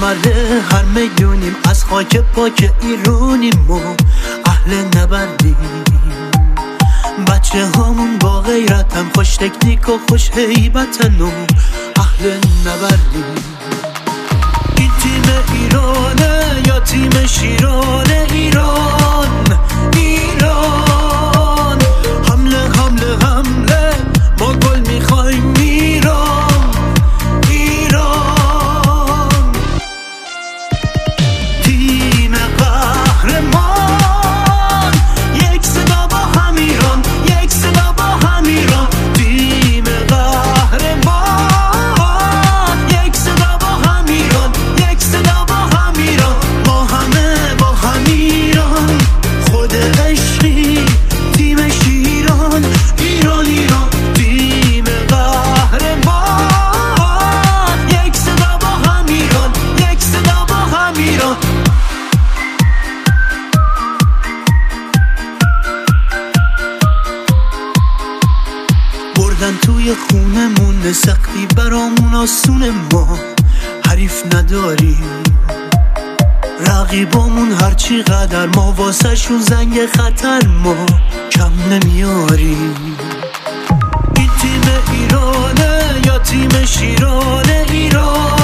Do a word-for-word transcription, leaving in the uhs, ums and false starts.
نبرده هر میدونیم از خاک پاک ایرونیم و اهل نبردیم. بچه هامون با غیرتن، خوش تکنیک و خوش هیبتن و اهل نبردیم. این تیم ایرانه یا تیم شیرانه؟ ایران ایران، حمله حمله حمله، ما گل میخوایم ایران ایران. تیم قهرمان، یک صدا با هم ایران، یک صدا با هم ایران. تیم قهرمان، یک صدا با هم ایران، یک صدا با هم ایران. ما همه با هم ایران، خود عشقی تیمش ایران ایران ایران. تیم قهرمان، یک صدا با هم ایران، یک صدا با هم ایران. بردن توی خونمون، سختی برامون آسون، ما حریف نداریم. رقیبامون هرچی قدر، ما واسه شون زنگ خطر، ما کم نمیاریم. این تیم ایرانه یا تیم شیرانه؟ ایران